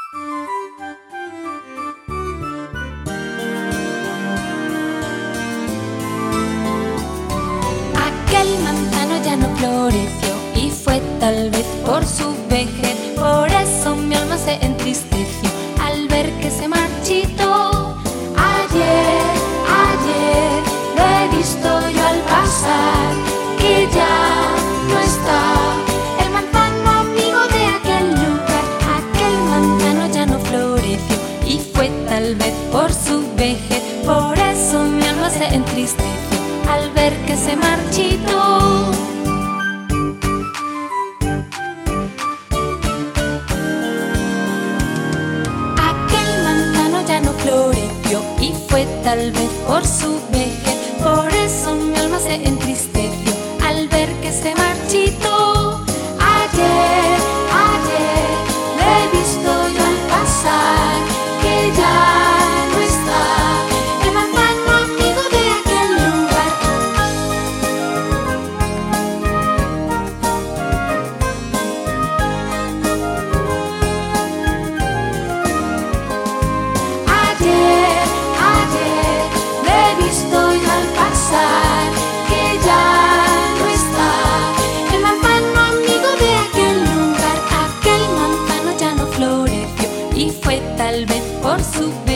Aquel manzano ya no floreció y fue tal vez por su vejez. Por eso mi alma se entristeció al ver que se marchitó. Ayer lo he visto yo al pasar, que ya no está el manzano amigo de aquel lugar. Aquel manzano ya no floreció y fue tal vez por su vejez. Por eso mi alma se entristeció al ver que se marchitó. Aquel manzano ya no floreció y fue tal vez por su vejez. Por eso mi alma se entristeció al ver que se marchitó. Ayer lo he visto yo al pasar, que ya no está el manzano amigo de aquel lugar. Ayer lo he visto yo al pasar, que ya no está el manzano amigo de aquel lugar. Aquel manzano ya no floreció y fue tal vez por su